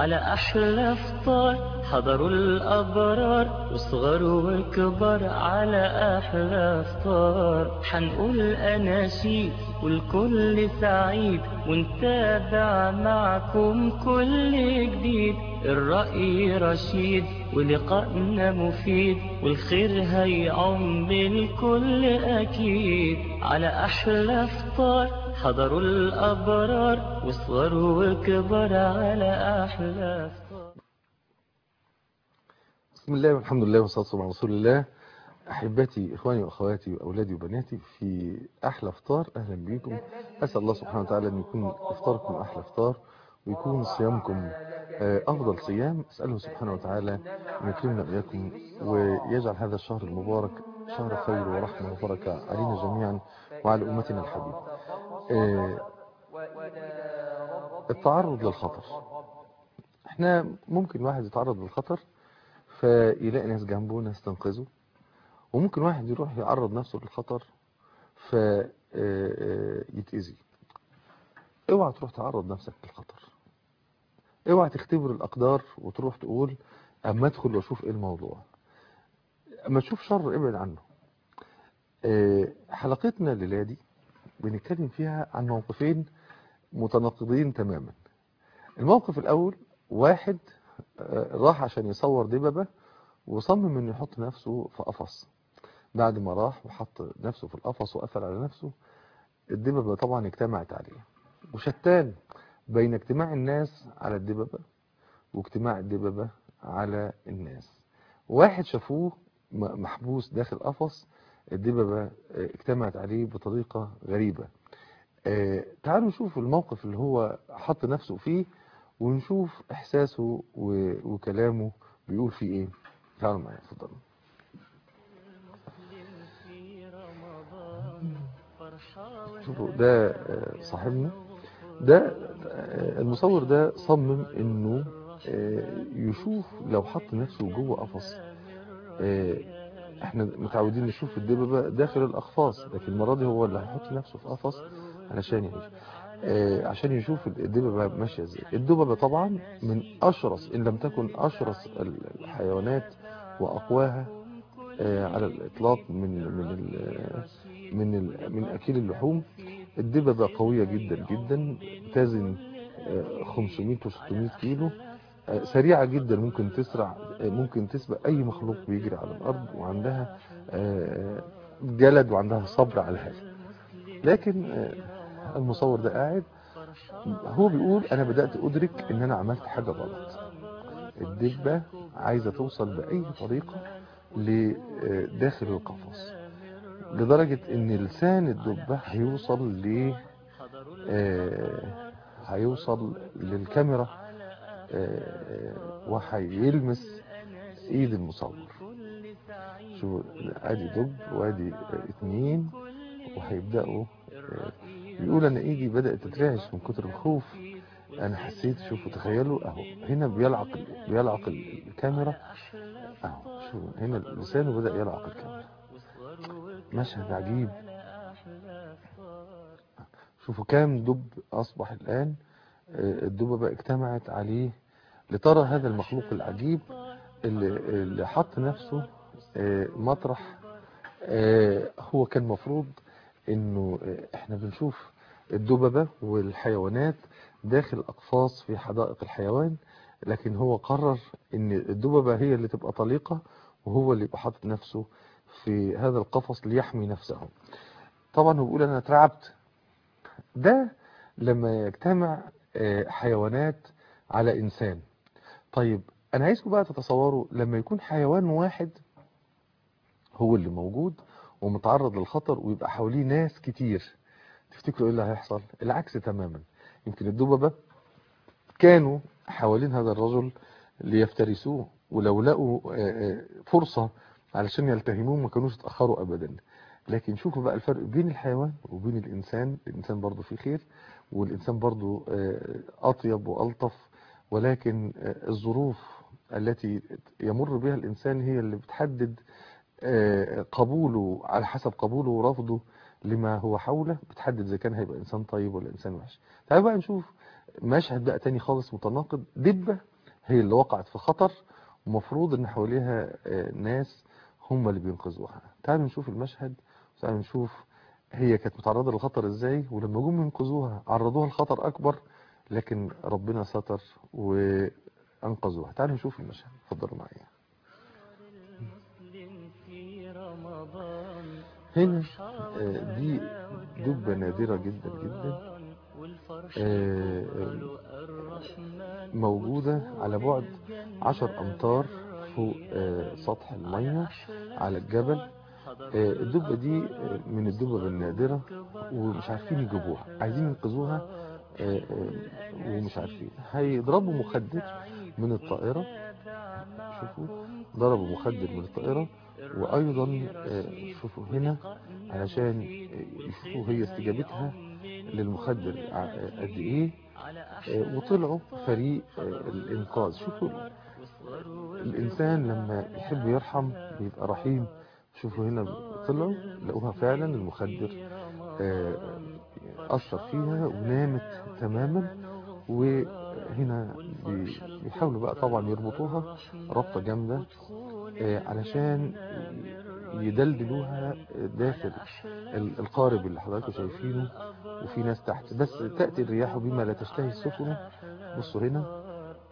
على أحلى فطار. حضروا الأبرار وصغار وكبار على أحلى فطار. حنقول أناشيد والكل سعيد ونتابع معكم كل جديد. الرأي رشيد ولقائنا مفيد والخير هيعم الكل أكيد. على أحلى فطار حضروا الأبرار وصغار وكبار على أحلى فطار. بسم الله والحمد لله والصلاة والسلام على رسول الله. أحبتي إخواني وأخواتي وأولادي وبناتي في أحلى فطار، أهلا بكم. أسأل الله سبحانه وتعالى أن يكون إفطاركم أحلى فطار ويكون صيامكم أفضل صيام. أسأله سبحانه وتعالى أن يكرمنا إياكم ويجعل هذا الشهر المبارك شهر خير ورحمة وبركة علينا جميعا وعلى أمتنا الحبيبة. التعرض للخطر، احنا ممكن واحد يتعرض للخطر فيلاقي ناس جنبه ناس تنقذه، وممكن واحد يروح يعرض نفسه للخطر فيتأذي. اوعى تروح تعرض نفسك للخطر، اوعى تختبر الأقدار وتروح تقول اما ادخل واشوف ايه الموضوع. اما تشوف شر ابعد عنه. حلقتنا الليلة دي بنتكلم فيها عن موقفين متناقضين تماما. الموقف الأول، واحد راح عشان يصور دببة وصمم انه يحط نفسه في قفص. بعد ما راح وحط نفسه في القفص وقفل على نفسه، الدببة طبعا اجتمعت عليه. وشتان بين اجتماع الناس على الدببة واجتماع الدببة على الناس. واحد شافوه محبوس داخل قفص، الدببة اجتمعت عليه بطريقة غريبة. تعالوا نشوف الموقف اللي هو حط نفسه فيه ونشوف احساسه وكلامه بيقول فيه ايه. تعالوا معايا اتفضلوا. شوفوا ده صاحبنا ده، المصور ده صمم انه يشوف لو حط نفسه جوه قفص. احنا متعودين نشوف الدببة داخل الاقفاص، لكن المرة دي هو اللي هيحط نفسه في قفص علشان يعيش، عشان يشوف الدببة ماشية ازاي. الدببة طبعا من اشرس ان لم تكن اشرس الحيوانات واقواها على الاطلاق من اكل اللحوم. الدببة قوية جدا جدا، تزن 500 و 600 كيلو، سريعة جدا، ممكن تسبق اي مخلوق بيجري على الارض، وعندها جلد وعندها صبر على هذا. لكن المصور ده قاعد هو بيقول انا بدأت ادرك ان انا عملت حاجة غلط. الدبة عايزة توصل بأي طريقة لداخل القفص، لدرجة ان لسان الدبة هيوصل للكاميرا وهيلمس ايد المصور. شو ادي دب وادي اتنين وهيبدأوا بيقول انا ايدي بدأت تترعش من كتر الخوف. انا حسيت، شوفوا تخيلوا اهو هنا بيلعق الكاميرا اهو، شو هنا لسانه بدأ يلعق الكاميرا. مشهد عجيب. شوفوا كام دب اصبح الان الدببة اجتمعت عليه لترى هذا المخلوق العجيب اللي حط نفسه مطرح. هو كان مفروض انه احنا بنشوف الدببة والحيوانات داخل اقفاص في حدائق الحيوان، لكن هو قرر ان الدببة هي اللي تبقى طليقة وهو اللي يبقى حاطط نفسه في هذا القفص ليحمي نفسه. طبعا هو بيقول انا اترعبت. ده لما يجتمع حيوانات على انسان. طيب انا عايزكم بقى تتصوروا لما يكون حيوان واحد هو اللي موجود ومتعرض للخطر ويبقى حواليه ناس كتير، تفتكروا ايه اللي هيحصل؟ العكس تماما. يمكن الدببة كانوا حوالين هذا الرجل ليفترسوه، ولو لقوا فرصة علشان يلتهموه ما كانوش اتأخروا ابدا. لكن شوفوا بقى الفرق بين الحيوان وبين الانسان. الانسان برضو فيه خير، والانسان برضو اطيب والطف، ولكن الظروف التي يمر بها الانسان هي اللي بتحدد قبوله، على حسب قبوله ورفضه لما هو حوله بتحدد اذا كان هيبقى انسان طيب ولا انسان وحش. تعالوا بقى نشوف مشهد بقى تاني خالص متناقض. دبة هي اللي وقعت في خطر، ومفروض ان حواليها ناس هم اللي بينقذوها. تعالوا نشوف المشهد، تعالوا نشوف هي كانت متعرضة للخطر ازاي، ولما جم ينقذوها عرضوها لخطر اكبر، لكن ربنا ستر وانقذوها. تعالوا نشوف المشهد، اتفضلوا معايا. هنا دي دبة نادرة جدا جدا، موجودة على بعد 10 أمتار فوق سطح المية على الجبل. الدبة دي من الدبب النادرة، ومش عارفين يجيبوها، عايزين ينقذوها ومش عارفين. هيضربوا مخدر من الطائرة، شوفوا ضربوا مخدر من الطائرة. وأيضا شوفوا هنا علشان يشوفوا هي استجابتها للمخدر قد ايه. وطلعوا فريق الإنقاذ. شوفوا الإنسان لما يحب يرحم بيبقى رحيم. شوفوا هنا طلعوا لقوها فعلا المخدر أثر فيها ونامت تماما. وهنا بيحاولوا بقى طبعا يربطوها ربطة جامدة علشان يدلدلوها داخل القارب اللي حضراتكم شايفينه، وفي ناس تحت. بس تأتي الرياح بما لا تشتهي السفن. بصوا هنا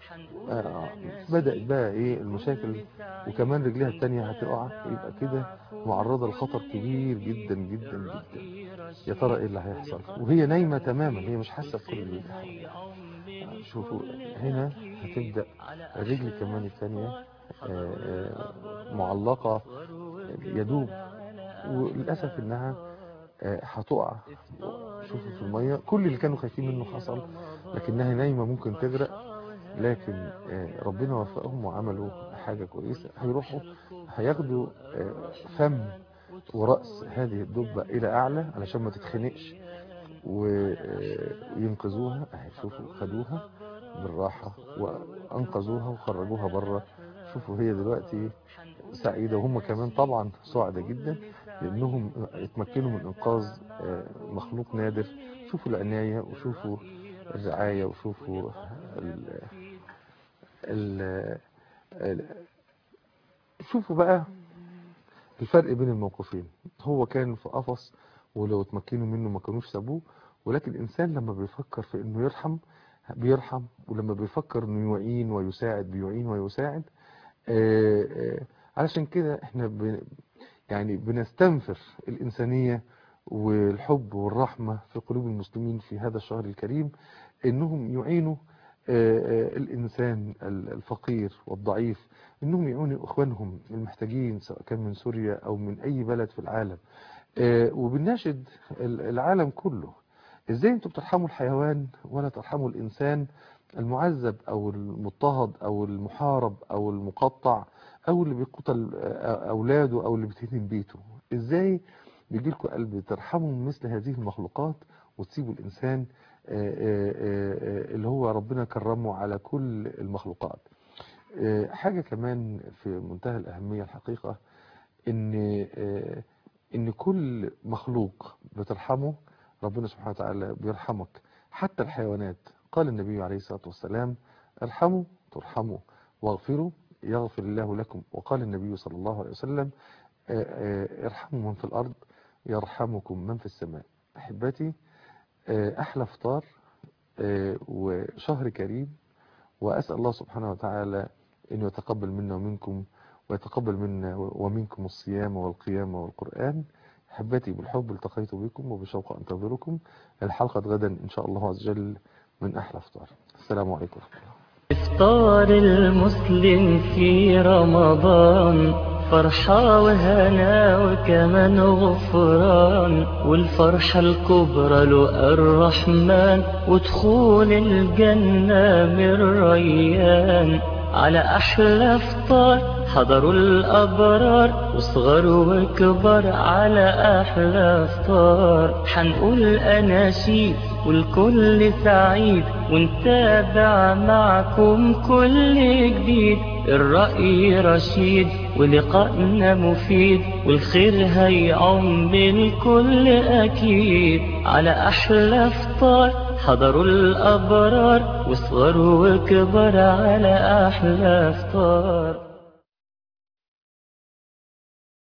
بدأت بقى ايه المشاكل، وكمان رجليها التانية هتقع، يبقى كده معرضة لخطر كبير جدا جدا جدا. يا ترى ايه اللي هيحصل؟ وهي نايمة تماما، هي مش حاسة بكل اللي حواليها. شوفوا هنا هتبدأ الرجل كمان الثانية معلقة يدوب، وللأسف انها هتقع. شوفوا في المية كل اللي كانوا خايفين منه حصل، لكنها نايمة ممكن تغرق. لكن ربنا وفقهم وعملوا حاجة كويسة. هيروحوا هياخدوا فم ورأس هذه الدبة إلى أعلى علشان ما تتخنقش وينقذوها. شوفوا خدوها بالراحة وأنقذوها وخرجوها بره. شوفوا هي دلوقتي سعيدة، وهم كمان طبعا سعدة جدا لأنهم اتمكنوا من إنقاذ مخلوق نادر. شوفوا العناية وشوفوا الرعاية وشوفوا شوفوا بقى الفرق بين الموقفين. هو كان في قفص، ولو اتمكنوا منه ما كانوش سابوه. ولكن الإنسان لما بيفكر في إنه يرحم بيرحم، ولما بيفكر إنه يعين ويساعد بيعين ويساعد. علشان كده احنا يعني بنستنفر الإنسانية والحب والرحمة في قلوب المسلمين في هذا الشهر الكريم، إنهم يعينوا الإنسان الفقير والضعيف، إنهم يعينوا إخوانهم المحتاجين سواء كان من سوريا أو من أي بلد في العالم. وبنناشد العالم كله، إزاي أنتم بترحموا الحيوان ولا ترحموا الإنسان المعذب أو المضطهد أو المحارب أو المقطع أو اللي بيقتل أولاده أو اللي بيتهدم بيته؟ إزاي بيجيلكوا قلب ترحموا مثل هذه المخلوقات وتسيبوا الإنسان اللي هو ربنا كرمه على كل المخلوقات؟ حاجة كمان في منتهى الأهمية الحقيقة، إن كل مخلوق بترحمه ربنا سبحانه وتعالى بيرحمك، حتى الحيوانات. قال النبي عليه الصلاة والسلام: ارحموا ترحموا واغفروا يغفر الله لكم. وقال النبي صلى الله عليه وسلم: ارحموا من في الأرض يرحمكم من في السماء. أحبتي، أحلى فطار وشهر كريم، وأسأل الله سبحانه وتعالى أن يتقبل منا ومنكم، ويتقبل منا ومنكم الصيام والقيام والقرآن. أحبتي، بالحب التقيت بكم وبشوق أنتظركم الحلقة غدا إن شاء الله عز وجل من أحلى فطار. السلام عليكم ورحمة الله. إفطار المسلم في رمضان فرحة وهنا وكمان غفران، والفرحة الكبرى لقى الرحمن، ودخول الجنة من ريان. على أحلى فطار حضروا الأبرار، وصغر وكبر على أحلى فطار. حنقول أناشيد والكل سعيد، ونتابع معكم كل جديد. الرأي رشيد ولقائنا مفيد والخير هيعم الكل أكيد. على أحلى فطار حضروا الأبرار وصغروا وكبر على أحلى فطار.